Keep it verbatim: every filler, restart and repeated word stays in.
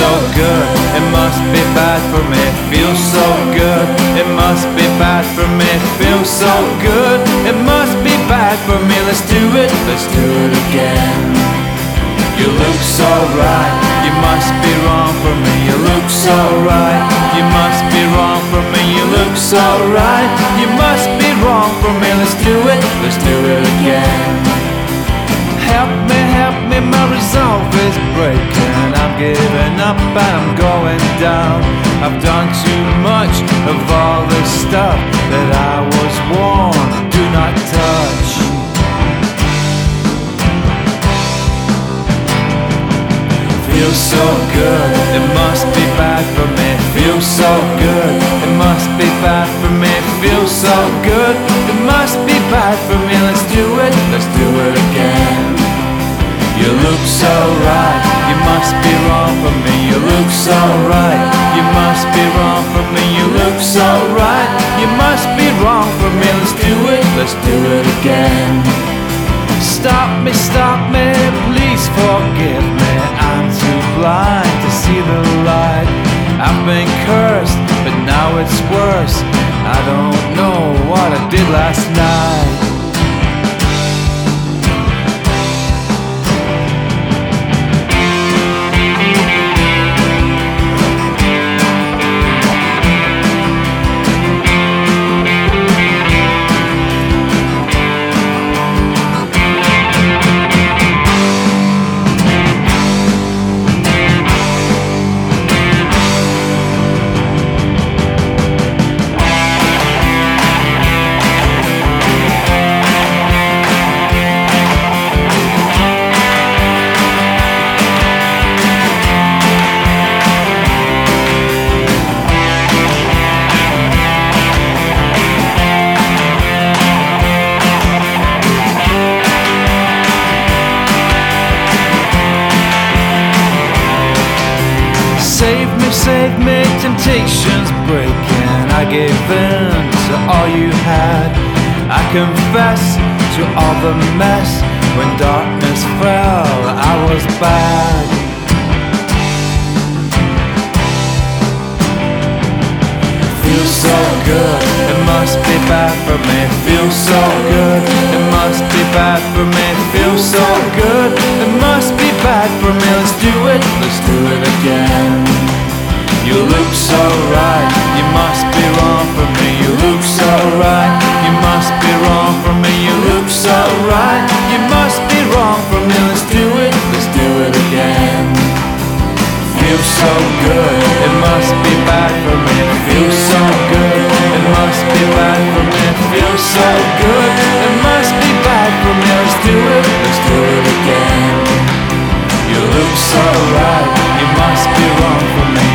so good, it must be bad for me. Feels so good, it must be bad for me. Feels so good, it must be bad for me. Let's do it, let's do it again. You look so right, you must be wrong for me. You look so right, you must be wrong for me. You look so right, you must be wrong for me. Let's do it, let's do it again. Help me, help me, my resolve is breaking. I'm giving up and I'm going down. I've done too much of all the stuff that I was warned do not touch. Feels so good, it must be bad for me. Feels so good, it must be bad for me. Feels so good, it must be bad for me. Let's do it, let's do it again. You look so right, you must be wrong for me. You look so right, you must be wrong for me. You look so right, you must be wrong for me. Let's do it, let's do it again. Stop me, stop me, please forgive me. I'm too blind to see the light. I've been cursed, but now it's worse. I don't know what I did last night. Save me, save me, temptation's breaking. I gave in to all you had. I confess to all the mess. When darkness fell, I was bad. Feels so good, it must be bad for me. Feels so good, it must be bad for me. Feels so good, it must be bad for me. Let's do it, let's do it again. You look so right, you must be wrong for me. You look so right, you must be wrong for me. You look so right, you must be wrong for me. Let's do it, let's do it again. Feels so good, it must be bad for me. Feels so good, it must be bad for me. Feels so good, it must be bad for me. Let's do it, let's do it again. You look so right, you must be wrong for me.